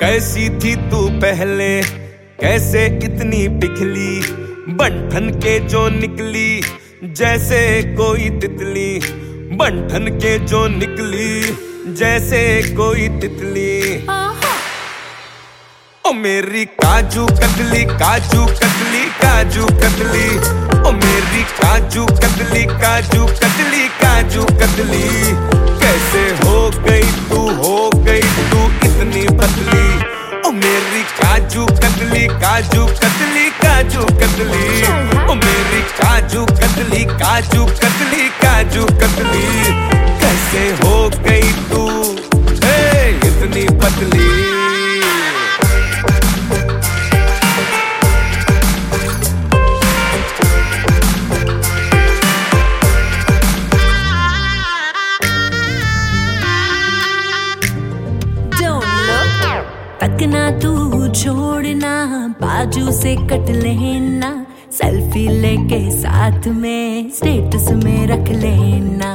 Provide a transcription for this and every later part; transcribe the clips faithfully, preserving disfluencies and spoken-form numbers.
कैसी थी तू पहले, कैसे इतनी पिघली, बंठन के जो निकली जैसे कोई तितली, बंठन के जो निकली जैसे कोई तितली। ओ मेरी काजू कतली, काजू कतली, काजू कतली, ओ मेरी काजू कतली, काजू कतली, काजू कतली। कैसे हो गई तू, हो गई तू इतनी पतली, ओ मेरी काजू कतली, काजू कतली, काजू कतली, ओ मेरी काजू कतली, काजू कतली, काजू कतली। कैसे हो गई तू ए, इतनी पतली। तकना तू छोड़ना, बाजू से कट लेना, सेल्फी लेके साथ में स्टेटस में रख लेना।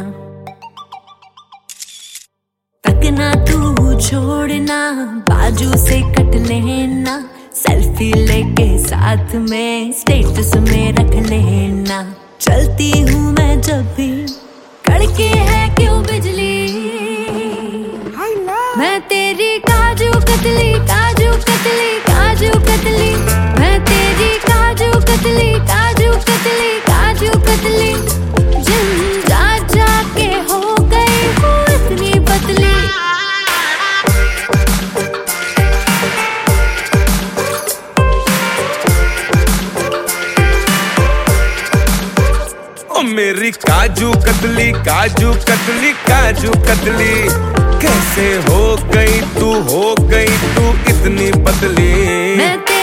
तकना तू छोड़ना, बाजू से कट लेना, सेल्फी लेके साथ में स्टेटस में रख लेना। चलती हूँ मैं जब भी, कड़के है क्यों बिजली, मैं तेरी काजू कतली, काजू कतली, काजू कतली, मैं तेरी काजू कतली, काजू कतली, काजू कतली। जिम जा जा के हो गई हूँ इतनी पतली। ओ मेरी काजू कतली, काजू कतली, काजू कतली। कैसे हो गई तू, हो गई तू इतनी पतली। मैं